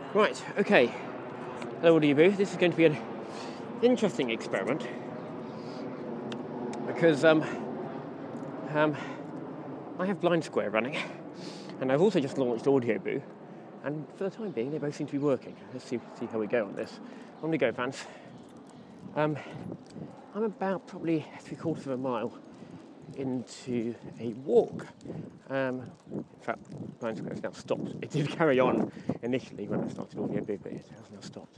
Right, okay. Hello, what do you do? This is going to be an interesting experiment because I have Blind Square running, and I've also just launched Audioboo, and for the time being, they both seem to be working. Let's see how we go on this. On we go, Vance. I'm about probably 3/4 of a mile into a walk. In fact, Blind Square has now stopped. It did carry on initially when I started Audioboo, but it has now stopped.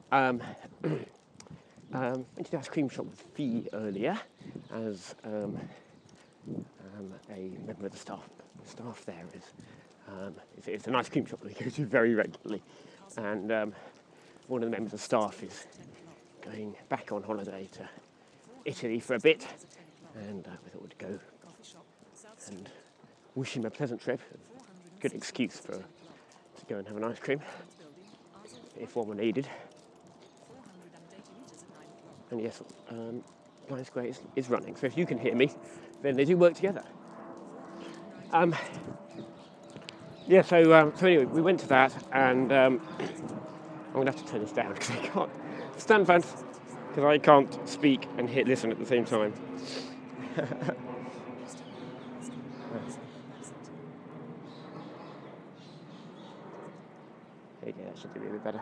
Went to the ice cream shop with Fee earlier as a member of the staff there it's an ice cream shop that we go to very regularly, and one of the members of staff is going back on holiday to Italy for a bit, and we thought we'd go and wish him a pleasant trip. Good excuse to go and have an ice cream if one were needed. And yes, Blind Square is running, so if you can hear me, then they do work together. So anyway, we went to that, and I'm going to have to turn this down because I can't stand Vance, because I can't speak and hit listen at the same time. Okay, that should do me a bit better.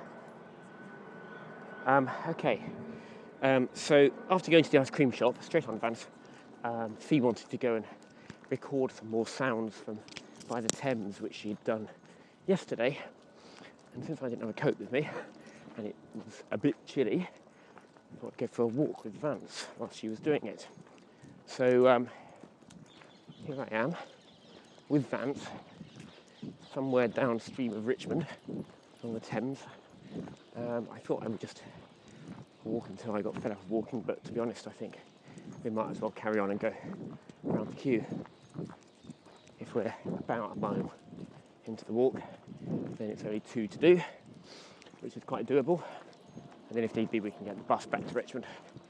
Okay. So after going to the ice cream shop, straight on Vance, Fee wanted to go and record some more sounds from by the Thames, which she'd done yesterday. And since I didn't have a coat with me, and it was a bit chilly, I thought I'd go for a walk with Vance while she was doing it. So here I am with Vance, somewhere downstream of Richmond on the Thames. I thought I would just walk until I got fed up of walking, but to be honest, I think we might as well carry on and go around the queue. If we're about a mile into the walk, then it's only 2 to do, which is quite doable. And then if need be, we can get the bus back to Richmond.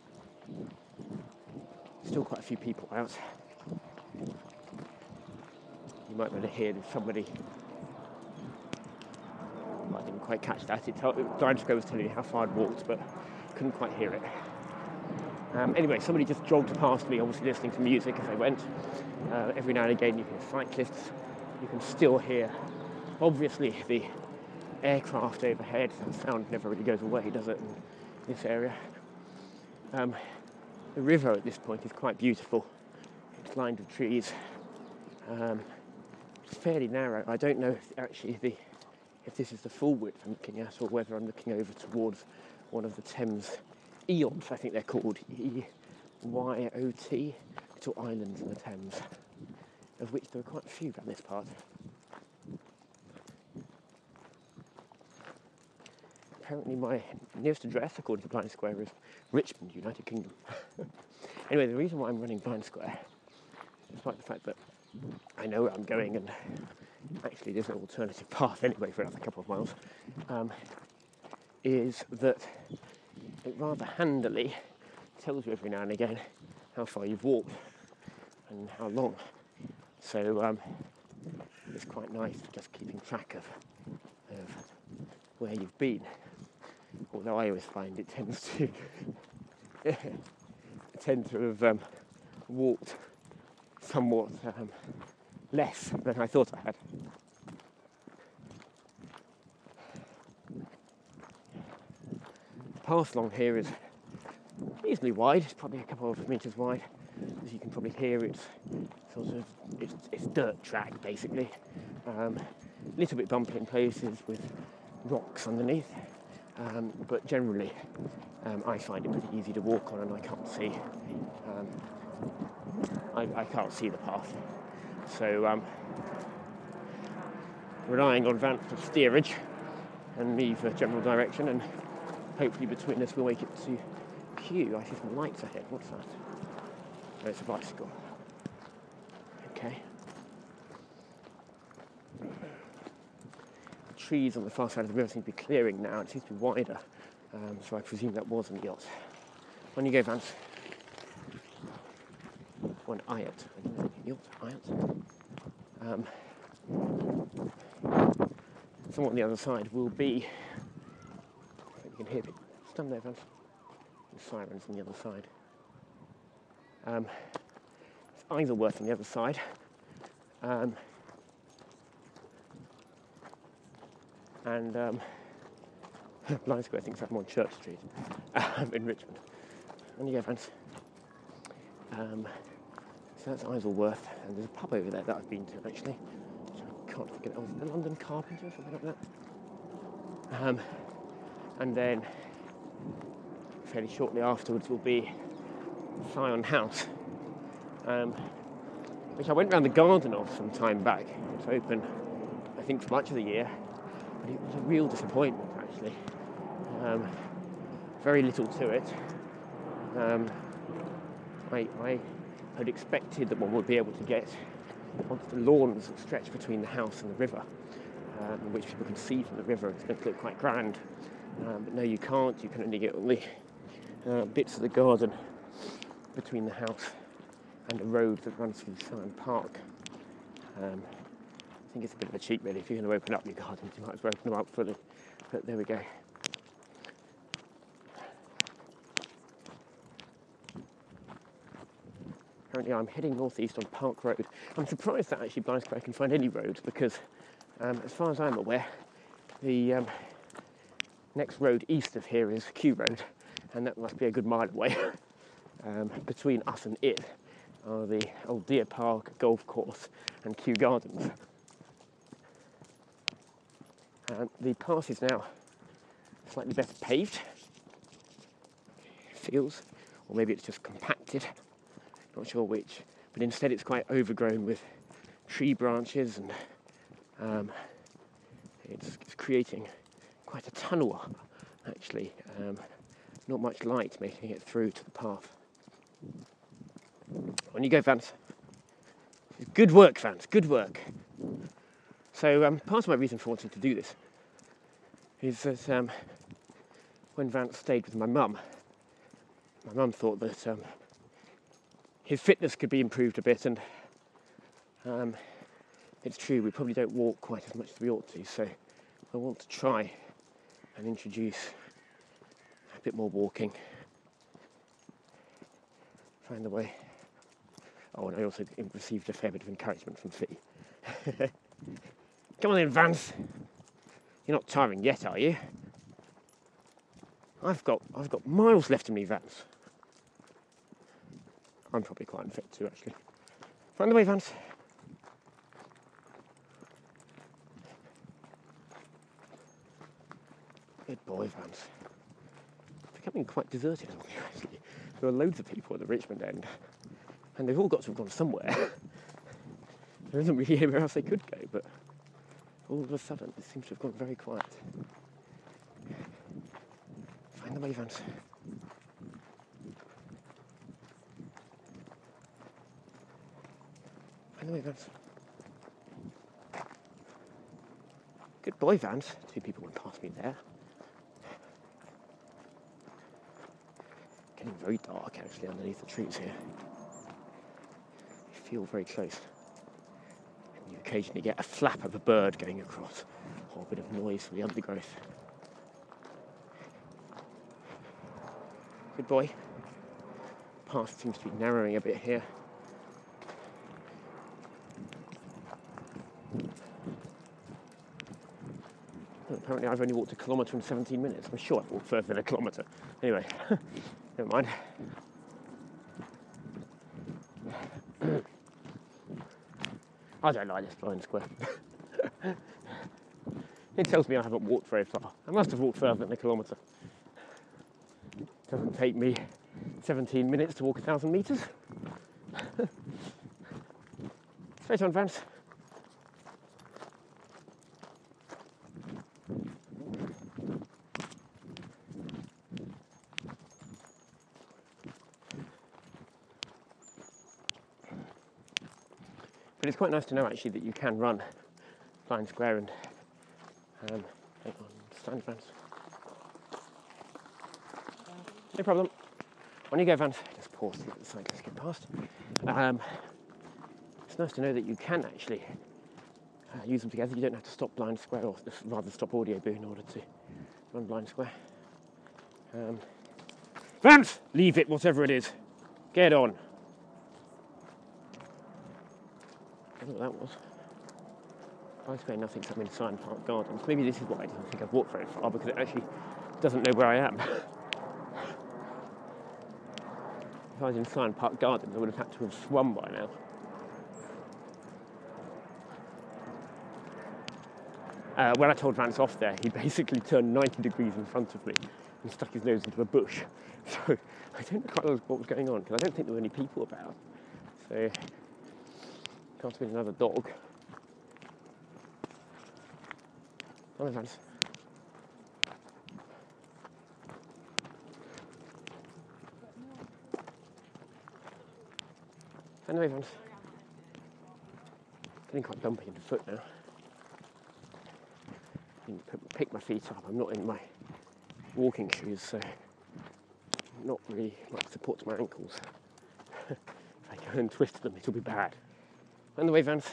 Still quite a few people out. You might be able to hear somebody. Well, I didn't quite catch that. Blind Square was telling me how far I'd walked, but couldn't quite hear it. Anyway, somebody just jogged past me, obviously listening to music as they went. Every now and again you hear cyclists. You can still hear, obviously, the aircraft overhead. That sound never really goes away, does it, in this area? The river at this point is quite beautiful. It's lined with trees. It's fairly narrow. I don't know if this is the full width I'm looking at, or whether I'm looking over towards one of the Thames Eyots, I think they're called, EYOT, little islands in the Thames, of which there are quite a few down this part. Apparently my nearest address, according to Blind Square, is Richmond, United Kingdom. Anyway, the reason why I'm running Blind Square, despite the fact that I know where I'm going, and actually there's an alternative path anyway for another couple of miles, is that it rather handily tells you every now and again how far you've walked and how long. So it's quite nice just keeping track of where you've been. Although I always find it tends to have walked somewhat less than I thought I had. The path along here is reasonably wide. It's probably a couple of metres wide. As you can probably hear, it's dirt track basically. A little bit bumpy in places with rocks underneath, but generally I find it pretty easy to walk on, and I can't see the path. So relying on Vance for steerage and me for general direction, and hopefully between us we'll make it to Kew. I see some lights ahead. What's that? Oh, it's a bicycle. Okay. The trees on the far side of the river seem to be clearing now. It seems to be wider, so I presume that was an yacht. On you go, Vance. Or an Ayot. I don't know, yacht, Ayot. somewhat on the other side will be, I think you can hear it, stand there, Vance, sirens on the other side. It's Isleworth on the other side. Blind Square thinks I'm on Church Street in Richmond. And you go, Vance. So that's Isleworth, and there's a pub over there that I've been to actually. I can't forget. Oh, is it the London Carpenter or something like that? And then fairly shortly afterwards will be Syon House, which I went round the garden of some time back. It's open, I think, for much of the year, but it was a real disappointment actually. Very little to it. I had expected that one would be able to get onto the lawns that stretch between the house and the river, which people can see from the river. It's going to look quite grand, but no, you can't. You can only get all the bits of the garden between the house and the road that runs through Syon Park. I think it's a bit of a cheat, really. If you're going to open up your gardens, you might as well open them up fully. But there we go. Currently I'm heading northeast on Park Road. I'm surprised that actually Blind Square can find any roads because, as far as I'm aware, the next road east of here is Kew Road, and that must be a good mile away. Between us and it are the old Deer Park golf course and Kew Gardens. The path is now slightly better paved, it feels, or maybe it's just compacted. Not sure which, but instead it's quite overgrown with tree branches, and it's creating quite a tunnel actually. Not much light making it through to the path. On you go, Vance. Good work, Vance, good work. So part of my reason for wanting to do this is that when Vance stayed with my mum thought that his fitness could be improved a bit, and it's true, we probably don't walk quite as much as we ought to, so I want to try and introduce a bit more walking, find the way. Oh, and I also received a fair bit of encouragement from Fee. Come on then, Vance. You're not tiring yet, are you? I've got miles left in me, Vance. I'm probably quite unfit too, actually. Find the way, Vance. Good boy, Vance. It's becoming quite deserted, actually. There are loads of people at the Richmond end, and they've all got to have gone somewhere. There isn't really anywhere else they could go, but all of a sudden it seems to have gone very quiet. Find the way, Vance. Find the way, Vance. Good boy, Vance. Two people went past me there. Getting very dark, actually, underneath the trees here. You feel very close. And you occasionally get a flap of a bird going across, or a bit of noise from the undergrowth. Good boy. Path seems to be narrowing a bit here. Well, apparently I've only walked 1 kilometre in 17 minutes. I'm sure I've walked further than 1 kilometre. Anyway, never mind. I don't like this Blind Square. It tells me I haven't walked very far. I must have walked further than 1 kilometre. It doesn't take me 17 minutes to walk 1,000 metres. Straight on, Vance. But it's quite nice to know actually that you can run Blind Square and hang on, stand, Vance. No problem. On you go, Vance. Just pause to let the cyclist get past. It's nice to know that you can actually use them together. You don't have to stop Blind Square, or rather stop Audio Boo in order to run Blind Square. Vance! Leave it, whatever it is. Get on. I don't know what that was. Blind Square, nothing, I'm in Syon Park Gardens. Maybe this is why I don't think I've walked very far, because it actually doesn't know where I am. If I was in Syon Park Gardens, I would have had to have swum by now. When I told Vance off there, he basically turned 90 degrees in front of me and stuck his nose into a bush. So I don't know quite what was going on, because I don't think there were any people about. So can't have been another dog. Come on, Vance. Anyway, Vance. Getting quite bumpy in the foot now. I need to pick my feet up. I'm not in my walking shoes, so not really much support to my ankles. If I go and twist them, it'll be bad. On the way, Vance.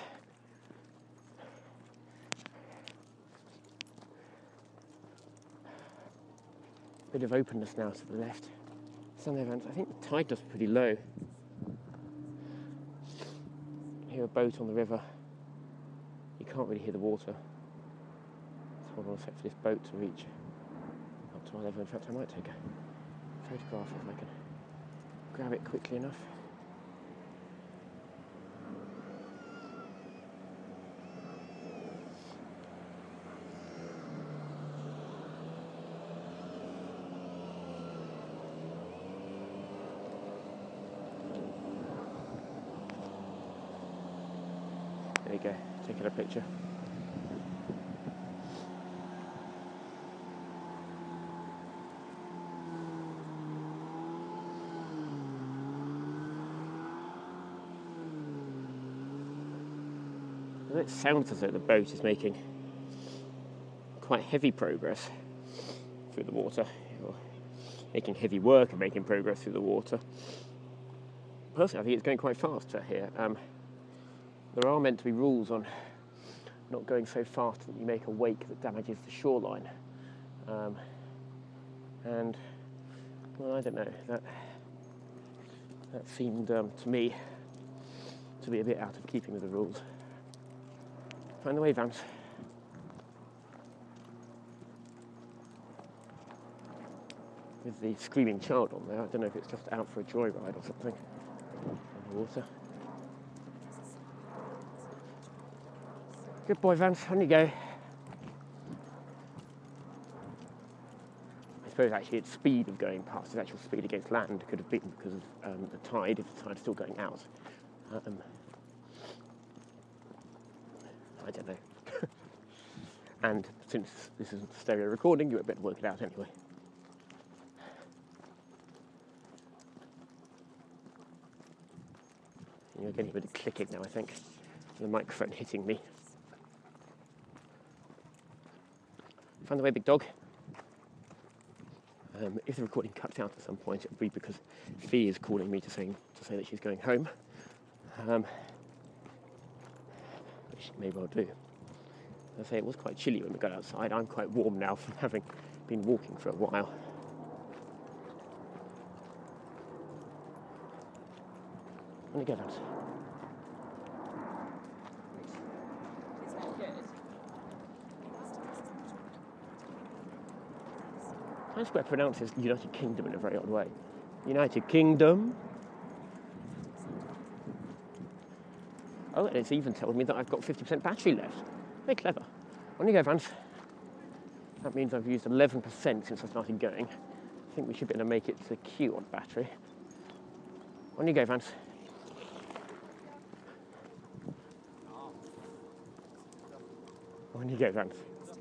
Bit of openness now to the left. Sunday, Vance. I think the tide does pretty low. I hear a boat on the river. You can't really hear the water. Let's hold on a sec for this boat to reach up to our level. In fact, I might take a photograph if I can grab it quickly enough. There you go, taking a picture. It sounds as though the boat is making quite heavy progress through the water, or making heavy work of making progress through the water. Personally, I think it's going quite fast here. There are meant to be rules on not going so fast that you make a wake that damages the shoreline. And, well, I don't know, that seemed to me to be a bit out of keeping with the rules. Find the way, Vance. With the screaming child on there, I don't know if it's just out for a joyride or something on the water. Good boy, Vance, on you go. I suppose actually its speed of going past, its actual speed against land could have been because of the tide, if the tide's still going out. I don't know. And since this isn't a stereo recording, you better work it out anyway. You're getting a bit of clicking now, I think. The microphone hitting me. Find the way, big dog. If the recording cuts out at some point, it'll be because Fee is calling me to say that she's going home. Which she may well do. As I say, it was quite chilly when we got outside. I'm quite warm now from having been walking for a while. On you go, Vance. Times Square pronounces United Kingdom in a very odd way. United Kingdom. Oh, and it's even told me that I've got 50% battery left. Very clever. On you go, Vance. That means I've used 11% since I started going. I think we should be able to make it to Q on battery. On you go, Vance. On you go, Vance.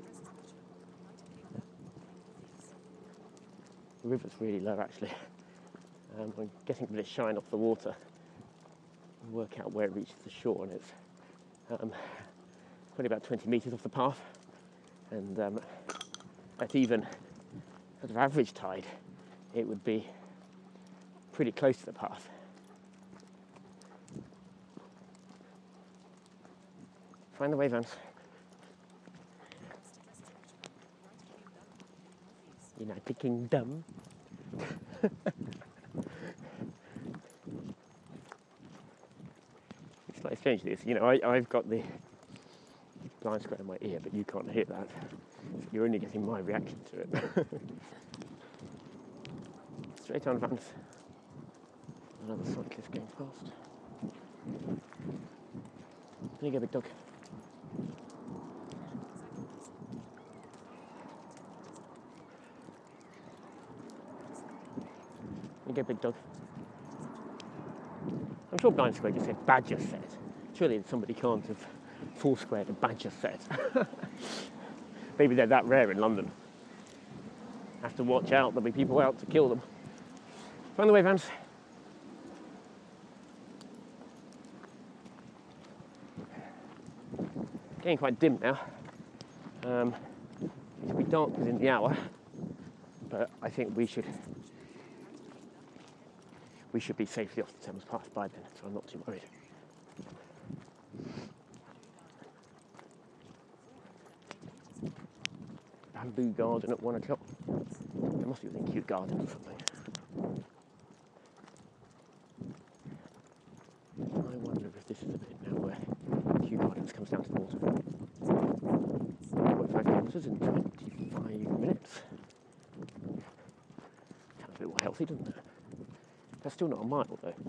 The river's really low, actually. I'm getting a bit of shine off the water. And work out where it reaches the shore, and it's probably about 20 metres off the path. And at even sort of average tide, it would be pretty close to the path. Find the way, Vance. United Kingdom. It's like strange this, you know, I've got the blind square in my ear, but you can't hear that. You're only getting my reaction to it. Straight on, Vance. Another cyclist going past. There you go, big dog. There you go, big dog. I'm sure Blind Square just said badger set. Surely somebody can't have four-squared a badger set. Maybe they're that rare in London. Have to watch out, there'll be people out to kill them. Find the way, Vance. Getting quite dim now. It'll be dark within the hour, but I think we should be safely off the Thames Pass by then, so I'm not too worried. Bamboo Garden at 1 o'clock. There must be within Kew Garden or something. I wonder if this is a bit now where Kew Gardens comes down to the water. 1.5 kilometres in 25 minutes. Sounds a bit more healthy, doesn't it? That's still not a mile, though.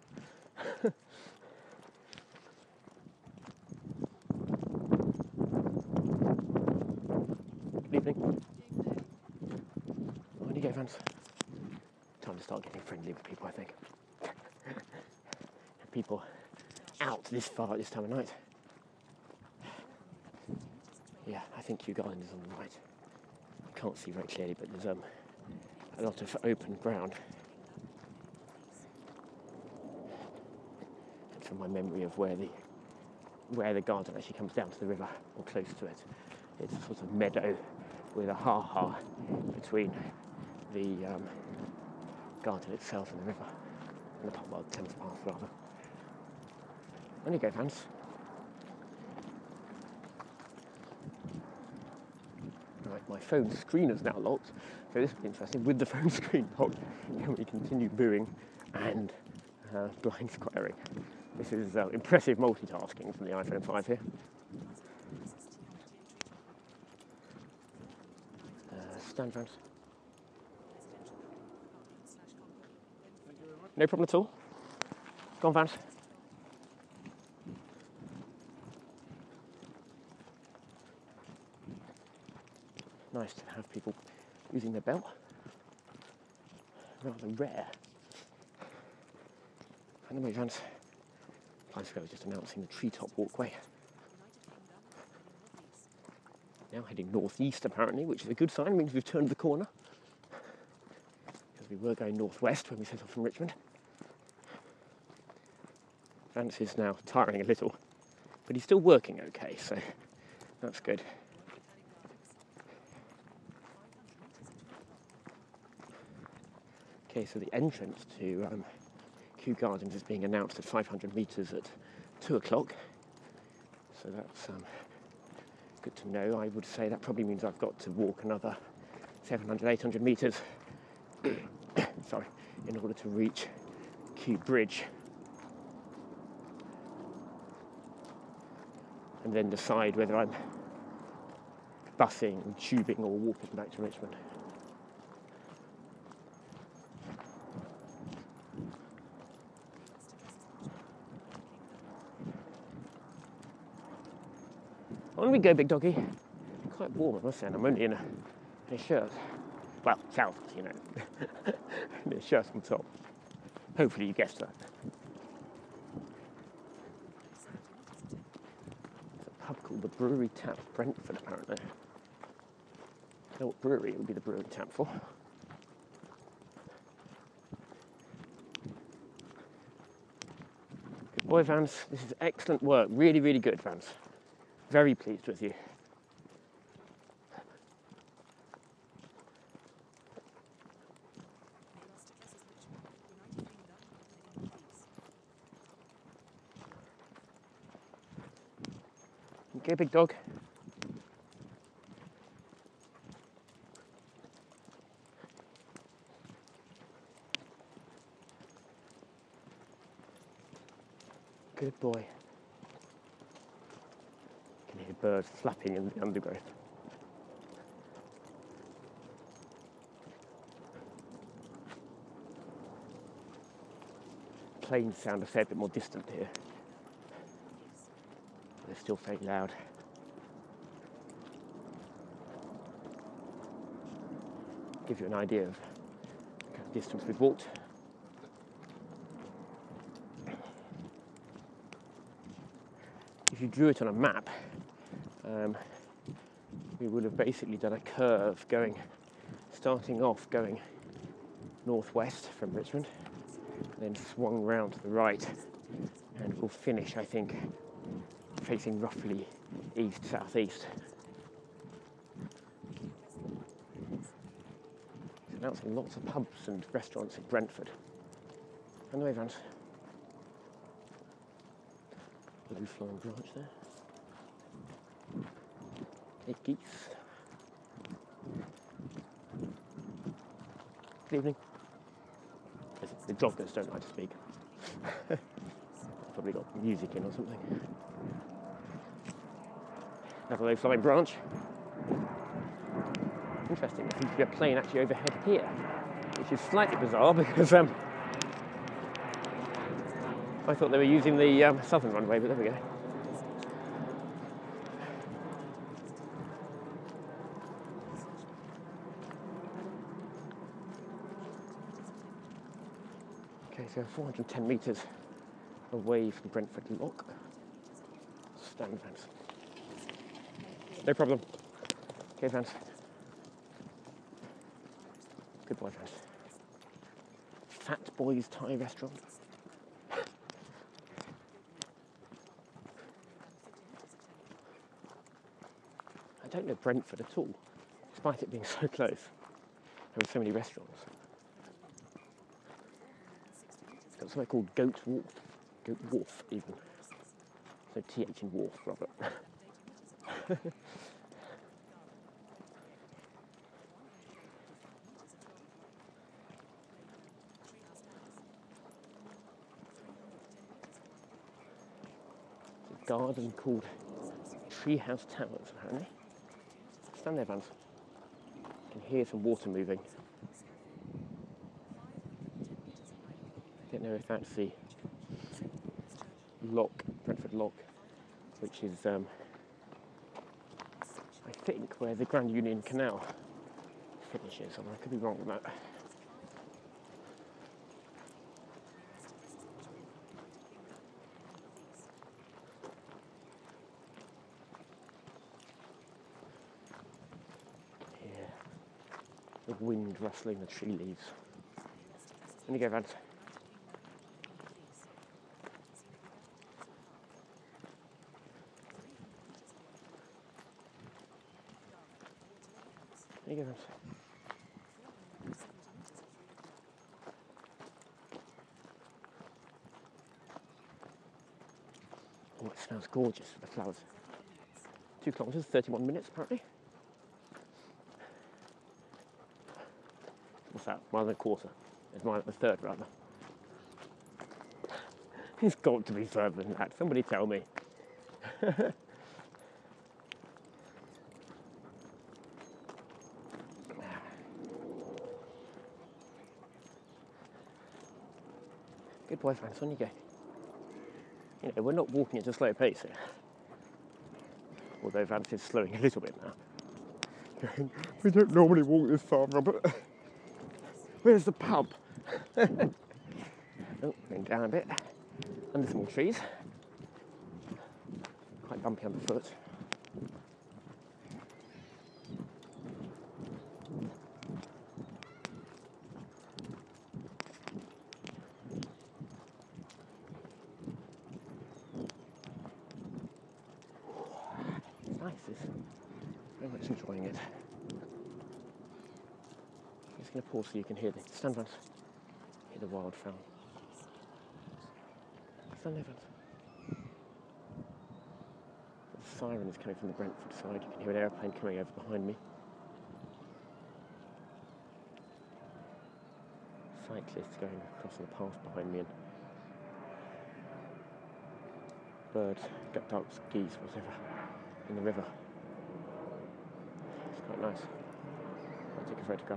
Good evening. On you go, Vance. Time to start getting friendly with people, I think. People out this far at this time of night. Yeah, I think Kew Garden is on the right. I can't see very clearly, but there's a lot of open ground. And from my memory of where the garden actually comes down to the river, or close to it, it's a sort of meadow with a ha-ha between the garden itself and the river, and the Thames Pass rather. On you go, Vance. Right, my phone screen is now locked, so this will be interesting. With the phone screen locked, can we continue booing and blind squaring? This is impressive multitasking from the iPhone 5 here. Stand, Vance. No problem at all. Go on, Vance. Nice to have people using their bell. Rather rare. Anyway, Vance. Blind Square was just announcing the treetop walkway. Now heading northeast, apparently, which is a good sign. Means we've turned the corner. Because we were going northwest when we set off from Richmond. Vance is now tiring a little, but he's still working okay, so that's good. Okay, so the entrance to Kew Gardens is being announced at 500 metres at 2 o'clock. So that's good to know. I would say that probably means I've got to walk another 700, 800 metres sorry, in order to reach Kew Bridge. And then decide whether I'm busing, tubing or walking back to Richmond. On we go, big doggy. Quite warm, I must say, and I'm only in a shirt. Well, trousers, you know. A shirt on top. Hopefully you guessed that. It's a pub called the Brewery Tap Brentford, apparently. I don't know what brewery it would be the Brewery Tap for. Good boy, Vance. This is excellent work. Really, really good, Vance. Very pleased with you. Okay, big dog. Good boy. You can hear birds flapping in the undergrowth. Planes sound a fair bit more distant here. They're still fairly loud. Give you an idea of the kind of distance we've walked. If you drew it on a map, we would have basically done a curve starting off going northwest from Richmond, then swung round to the right, and we'll finish, I think, facing roughly east-southeast. So now it's lots of pubs and restaurants in Brentford. On the way, Vance. Blue flying branch there. Hey, geese. Good evening. The joggers don't like to speak. Probably got music in or something. Another low flying branch. Interesting, there seems to be a plane actually overhead here, which is slightly bizarre because I thought they were using the southern runway, but there we go. Okay, so 410 metres away from Brentford Lock. Stand, Vance. No problem. Okay, Vance. Good boy, Vance. Fat Boys Thai restaurant. I don't know Brentford at all, despite it being so close. There are so many restaurants. It's got something called Goat Wharf even. So TH in Wharf, Robert. It's a garden called Treehouse Towers, apparently. Stand there, Vance. You can hear some water moving. I don't know if that's the lock, Brentford Lock, which is, I think, where the Grand Union Canal finishes. I could be wrong on that. Here, the wind rustling the tree leaves. In you go, Vance. There you go, Vance. Oh, it smells gorgeous, the flowers. 2 kilometres, 31 minutes apparently. What's that? Mile and a quarter. It's mile and a third, rather. It's got to be further than that. Somebody tell me. Good boy, Vance, on you go. You know, we're not walking at a slow pace here. Although Vance is slowing a little bit now. We don't normally walk this far, Robert. Where's the pub? Oh, going down a bit. Under some more trees. Quite bumpy underfoot. It's nice, this. Very much enjoying it. I'm just going to pause so you can hear the stand, Vance. Hear the wildfowl. Stand there, Vance. The siren is coming from the Brentford side. You can hear an aeroplane coming over behind me. Cyclists going across the path behind me, and birds, ducks, geese, whatever, in the river. It's quite nice. I'll take a photograph.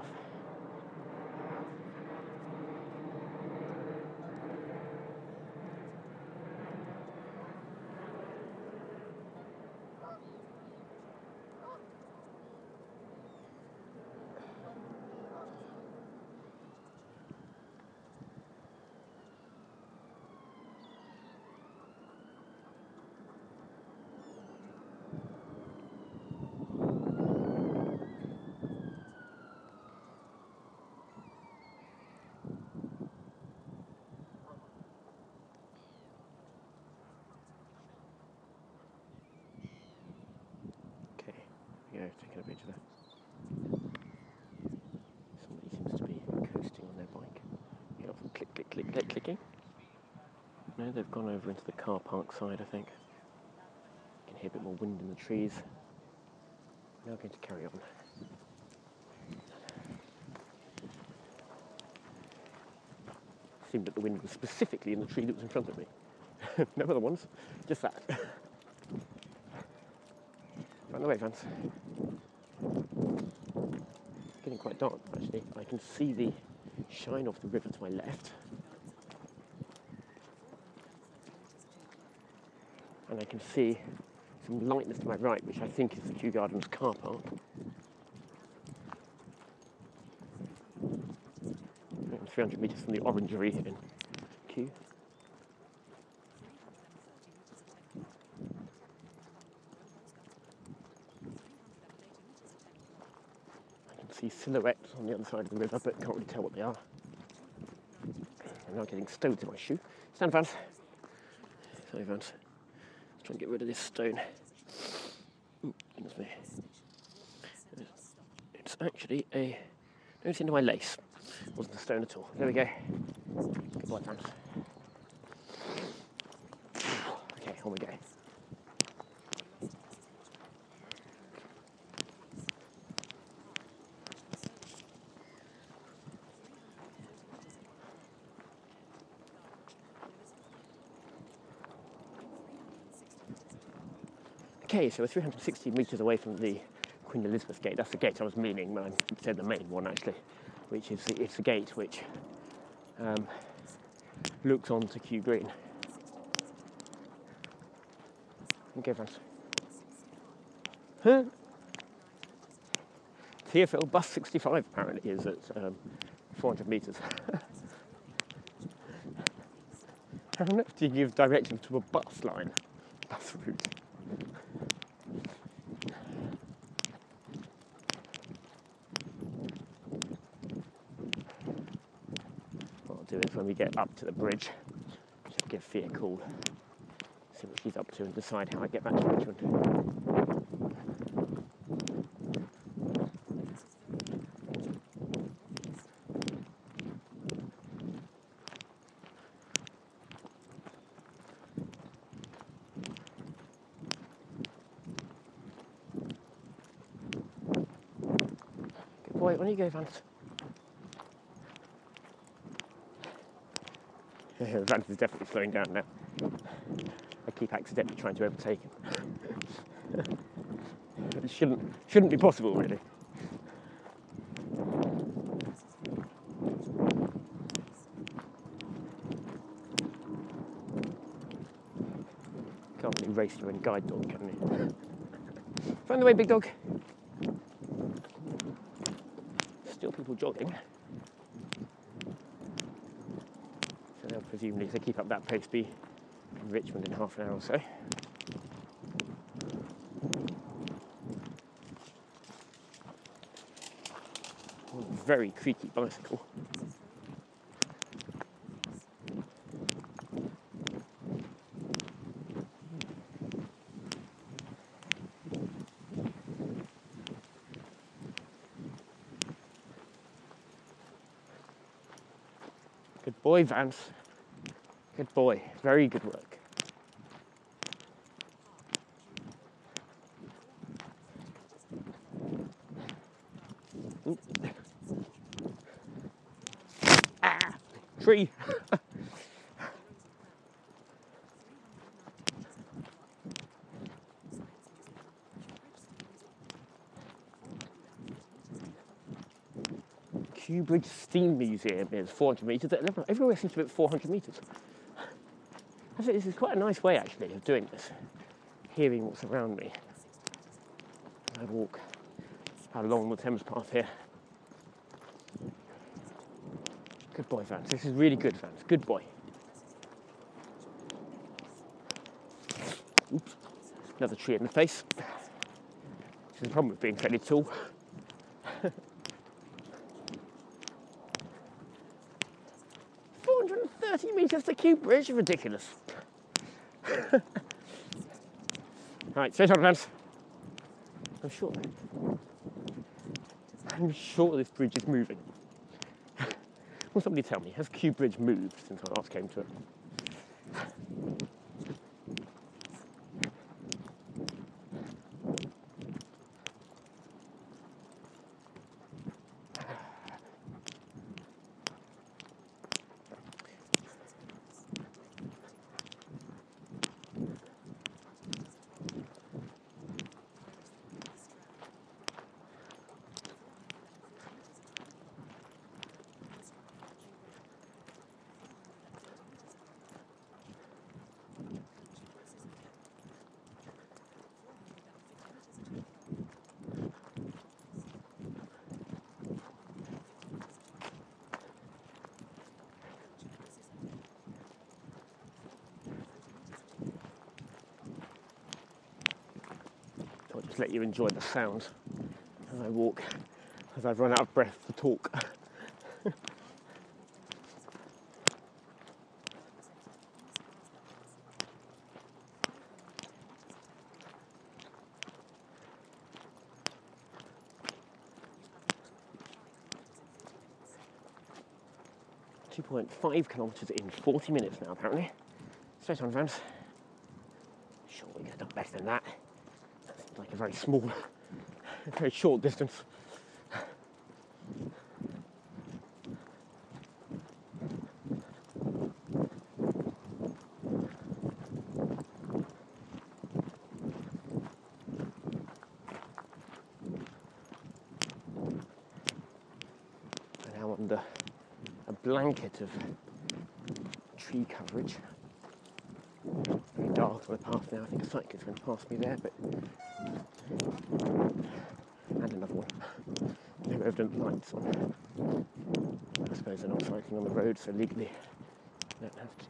Taking a picture there. Somebody seems to be coasting on their bike. Hear lots of click, click, click, click, clicking. No, they've gone over into the car park side, I think. You can hear a bit more wind in the trees. Now going to carry on. It seemed that the wind was specifically in the tree that was in front of me. No other ones, just that. Run away, Vance. It's getting quite dark, actually. I can see the shine of the river to my left. And I can see some lightness to my right, which I think is the Kew Gardens car park. 300 metres from the Orangery in Kew. See silhouettes on the other side of the river, but can't really tell what they are. I'm now getting stones in my shoe. Stand, Vance. Sorry, Vance. Let's try and get rid of this stone. Ooh, goodness me. It's actually a... No, it's into my lace. It wasn't a stone at all. There we go. Good boy, Vance. Okay, on we go. Okay, so we're 360 metres away from the Queen Elizabeth Gate. That's the gate I was meaning when I said the main one, actually, which is it's the gate which looks onto Kew Green. Okay, Vance. Huh? TfL bus 65 apparently is at 400 metres. How on earth do you give directions to a bus line? Bus route. What I'll do is when we get up to the bridge, I'll give Fia a call, see what she's up to and decide how I get back to Richmond. Good boy, on you go, Vance. Vance is definitely slowing down now. I keep accidentally trying to overtake him. It shouldn't be possible, really. Can't really race your own guide dog, can you? Find the way, big dog. Still people jogging. So they'll presumably, if they keep up that pace, be in Richmond in half an hour or so. Very creaky bicycle. Good boy, Vance. Good boy. Very good work. Ooh. Tree. Kew Bridge Steam Museum is 400 metres. Everywhere seems to be at 400 metres. I think this is quite a nice way, actually, of doing this. Hearing what's around me as I walk along the Thames path here. Good boy, Vance. This is really good, Vance. Good boy. Oops. Another tree in the face. This is the problem with being fairly tall. 430 metres to Kew Bridge? Ridiculous. Right, straight on, Vance. I'm sure this bridge is moving. Will somebody tell me, has Kew Bridge moved since I last came to it? I'll just let you enjoy the sounds as I walk, as I've run out of breath to talk. 2.5 kilometres in 40 minutes now, apparently. Straight on, Vance. Sure, we could have done better than that. That seems like a very small, very short distance. We're now under a blanket of tree coverage. Very dark on the path now. I think a cyclist went past me there, but and another one. No evident lights on. I suppose they're not cycling on the road, so legally they don't have to.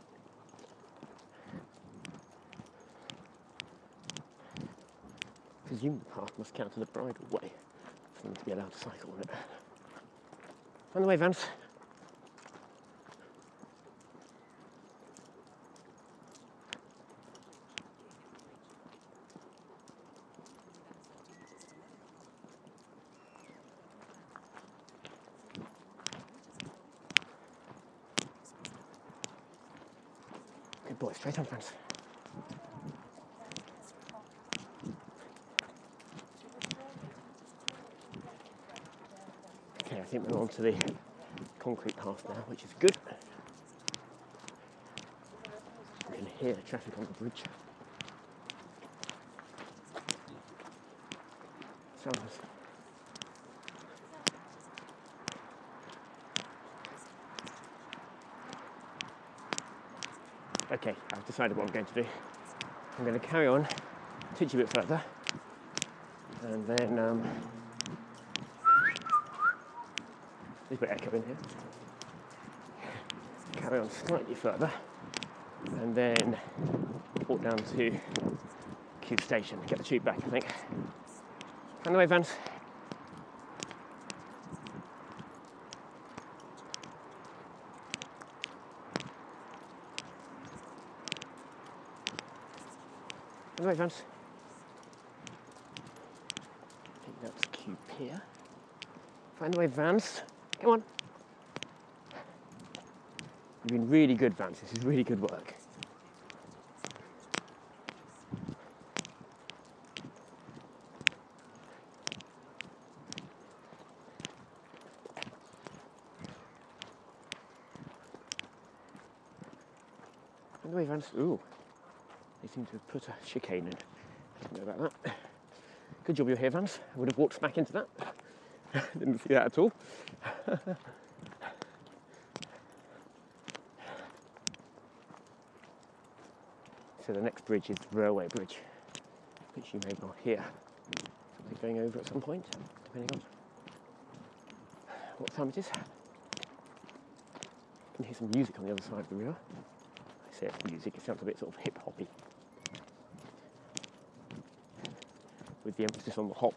I presume the path must count as a bridle way for them to be allowed to cycle on it. On the way, Vance. Good boy, straight on, Vance. Okay, I think we're on to the concrete path now, which is good. You can hear traffic on the bridge. Sounds. Okay, I've decided what I'm going to do. I'm going to carry on, teach you a bit further, and then there's a bit of echo in here. Carry on slightly further, and then walk down to Kew Station, get the tube back, I think. On the way, Vance. On the way, Vance. I think that's Kew Pier. Find the way, Vance. Come on. You've been really good, Vance. This is really good work. Find the way, Vance. Ooh. They seem to have put a chicane in. I don't know about that. Good job you're here, Vance. I would have walked smack into that. Didn't see that at all. So the next bridge is the railway bridge, which you may well hear something going over at some point, depending on what time it is. You can hear some music on the other side of the river. I say it's music, it sounds a bit sort of hip-hoppy, with the emphasis on the hop.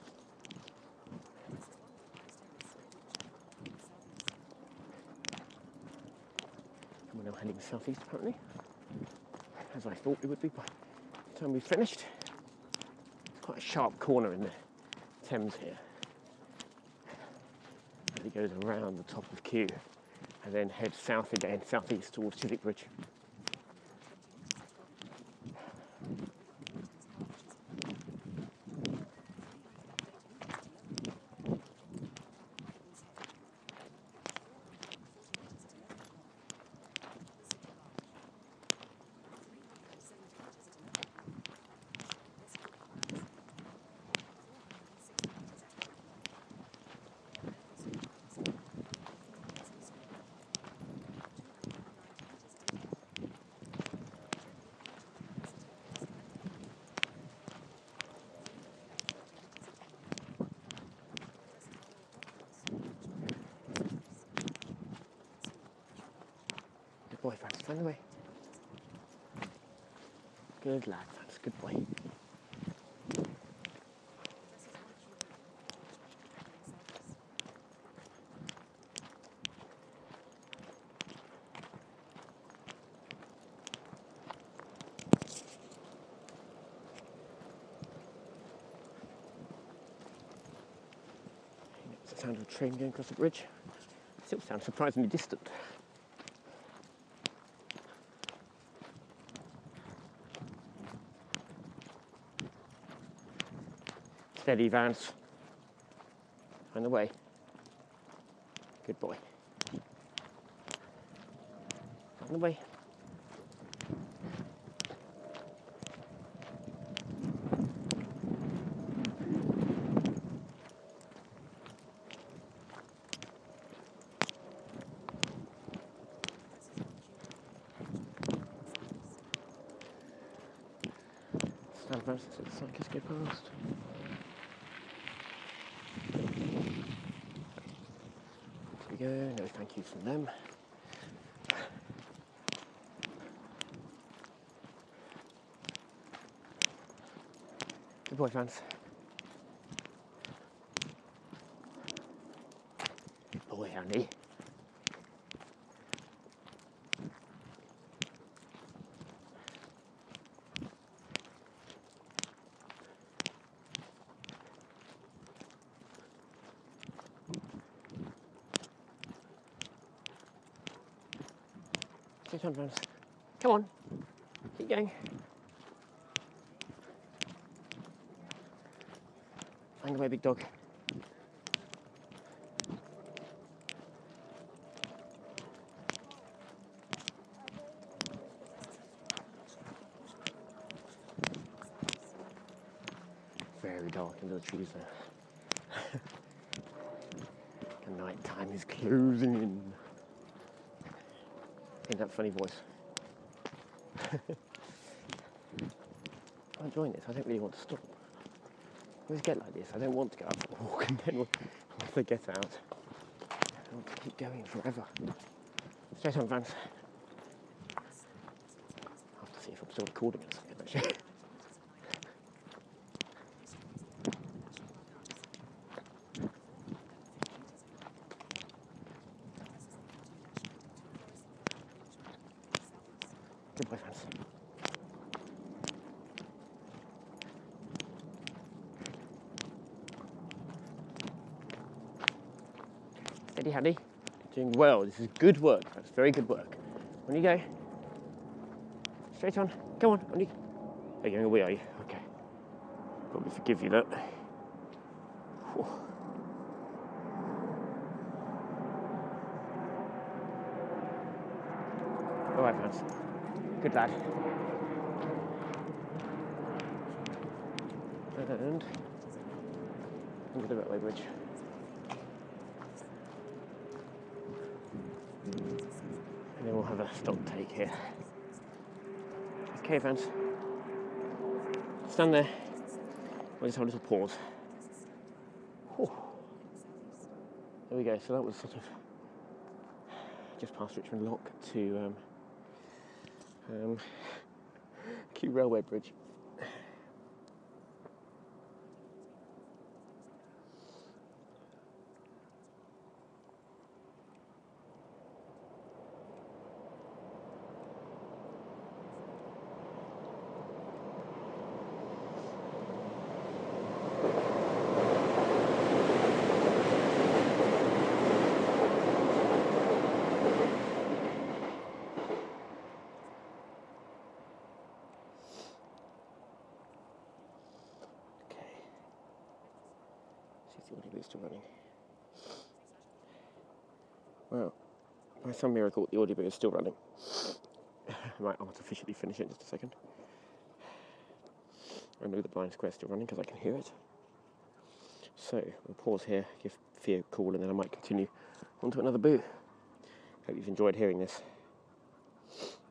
And we're now heading southeast, apparently, as I thought we would be by the time we've finished. It's quite a sharp corner in the Thames here. And it goes around the top of Kew and then heads south again, southeast towards Chiswick Bridge. Good boy, Vance, find the way. Good lad, Vance, good boy. It's the sound of a train going across the bridge. It still sounds surprisingly distant. Steady, Vance. Find the way. Good boy. Find the way. Stand, Vance, let the cyclists go past. Go. No thank yous from them. Good boy, Vance. Good boy, Andy. Stay on, Vance. Come on. Keep going. Find the way, big dog. Very dark under the trees there. The night time is closing in. In that funny voice. I'm enjoying this. I don't really want to stop. I always get like this. I don't want to go out for a walk and then once I get out, I want to keep going forever. Straight on, Vance. I'll have to see if I'm still recording in a second, actually. Good boy, Vance. Steady, Handy. Doing well. This is good work. That's very good work. On you go. Straight on. Come on you. Are you going away, are you? Okay. Probably forgive you that. Whew. All right, Vance. Good lad. And under the railway bridge. have a stock take here. Okay, Vance. Stand there. We'll just have a little pause. Whew. There we go. So that was sort of just past Richmond Lock to Kew Railway Bridge. Still running. Well, by some miracle, the audiobook is still running. I might artificially finish it in just a second. I know the blind square's still running because I can hear it. So, we'll pause here, give Fee a call, and then I might continue on to another boo. Hope you've enjoyed hearing this.